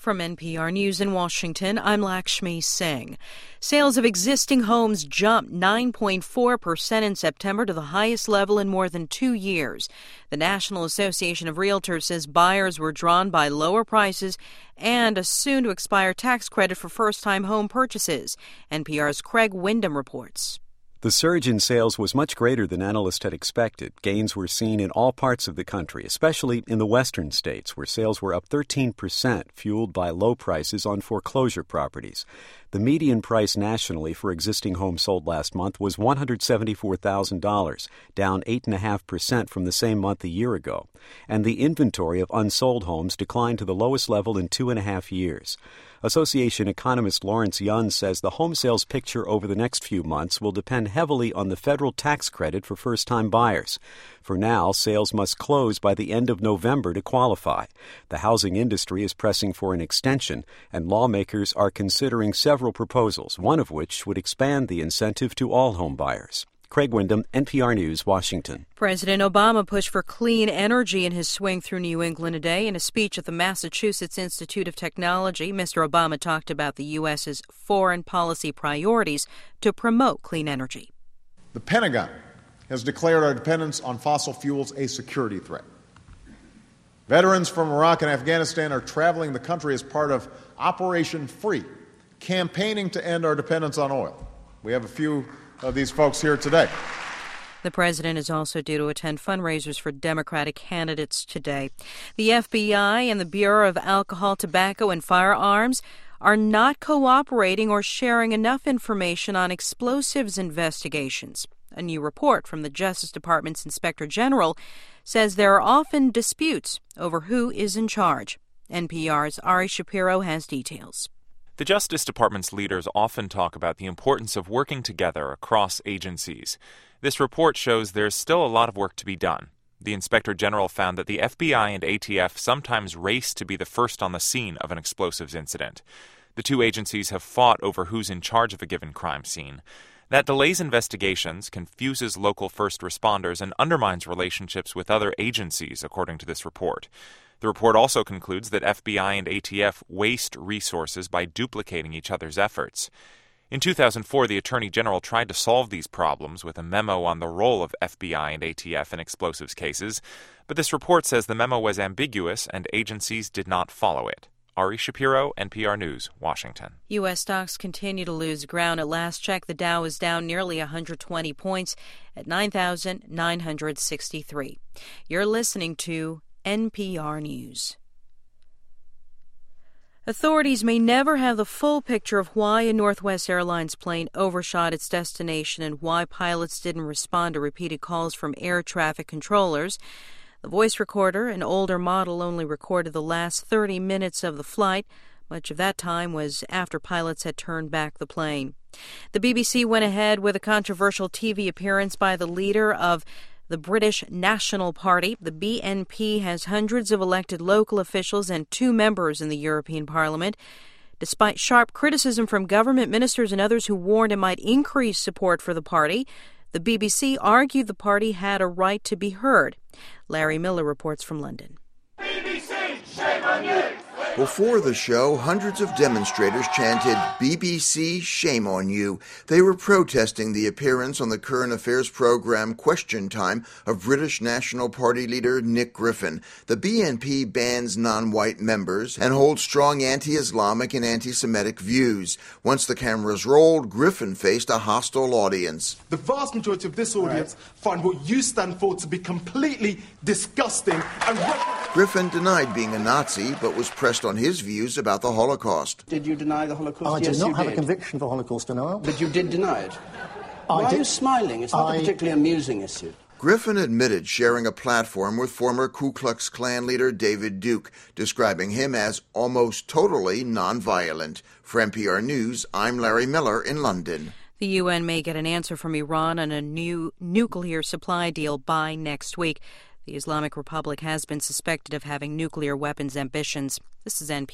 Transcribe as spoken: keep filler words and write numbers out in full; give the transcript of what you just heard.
From N P R News in Washington, I'm Lakshmi Singh. Sales of existing homes jumped nine point four percent in September to the highest level in more than two years. The National Association of Realtors says buyers were drawn by lower prices and a soon-to-expire tax credit for first-time home purchases. N P R's Craig Windham reports. The surge in sales was much greater than analysts had expected. Gains were seen in all parts of the country, especially in the western states, where sales were up thirteen percent, fueled by low prices on foreclosure properties. The median price nationally for existing homes sold last month was one hundred seventy-four thousand dollars, down eight point five percent from the same month a year ago. And the inventory of unsold homes declined to the lowest level in two and a half years. Association economist Lawrence Yun says the home sales picture over the next few months will depend heavily on the federal tax credit for first-time buyers. For now, sales must close by the end of November to qualify. The housing industry is pressing for an extension, and lawmakers are considering several proposals, one of which would expand the incentive to all home buyers. Craig Windham, N P R News, Washington. President Obama pushed for clean energy in his swing through New England today. In a speech at the Massachusetts Institute of Technology, Mister Obama talked about the U S's foreign policy priorities to promote clean energy. The Pentagon has declared our dependence on fossil fuels a security threat. Veterans from Iraq and Afghanistan are traveling the country as part of Operation Free, campaigning to end our dependence on oil. We have a few of these folks here today. The president is also due to attend fundraisers for Democratic candidates today. The F B I and the Bureau of Alcohol, Tobacco, and Firearms are not cooperating or sharing enough information on explosives investigations. A new report from the Justice Department's Inspector General says there are often disputes over who is in charge. N P R's Ari Shapiro has details. The Justice Department's leaders often talk about the importance of working together across agencies. This report shows there's still a lot of work to be done. The Inspector General found that the F B I and A T F sometimes race to be the first on the scene of an explosives incident. The two agencies have fought over who's in charge of a given crime scene. That delays investigations, confuses local first responders, and undermines relationships with other agencies, according to this report. The report also concludes that F B I and A T F waste resources by duplicating each other's efforts. In two thousand four, the Attorney General tried to solve these problems with a memo on the role of F B I and A T F in explosives cases, but this report says the memo was ambiguous and agencies did not follow it. Ari Shapiro, N P R News, Washington. U S stocks continue to lose ground. At last check, the Dow is down nearly one hundred twenty points at nine thousand nine hundred sixty-three. You're listening to N P R News. Authorities may never have the full picture of why a Northwest Airlines plane overshot its destination and why pilots didn't respond to repeated calls from air traffic controllers. The voice recorder, an older model, only recorded the last thirty minutes of the flight. Much of that time was after pilots had turned back the plane. The B B C went ahead with a controversial T V appearance by the leader of the British National Party. The B N P has hundreds of elected local officials and two members in the European Parliament. Despite sharp criticism from government ministers and others who warned it might increase support for the party, the B B C argued the party had a right to be heard. Larry Miller reports from London. B B C, shame on you! Before the show, hundreds of demonstrators chanted, B B C, shame on you. They were protesting the appearance on the current affairs program Question Time of British National Party leader Nick Griffin. The B N P bans non-white members and holds strong anti-Islamic and anti-Semitic views. Once the cameras rolled, Griffin faced a hostile audience. The vast majority of this audience right. find what you stand for to be completely disgusting and... Griffin denied being a Nazi, but was pressed on his views about the Holocaust. Did you deny the Holocaust? I yes, do not you have did. a conviction for Holocaust denial. But you did deny it. I Why did. are you smiling? It's not I... a particularly amusing issue. Griffin admitted sharing a platform with former Ku Klux Klan leader David Duke, describing him as almost totally nonviolent. For N P R News, I'm Larry Miller in London. The U N may get an answer from Iran on a new nuclear supply deal by next week. The Islamic Republic has been suspected of having nuclear weapons ambitions. This is N P R.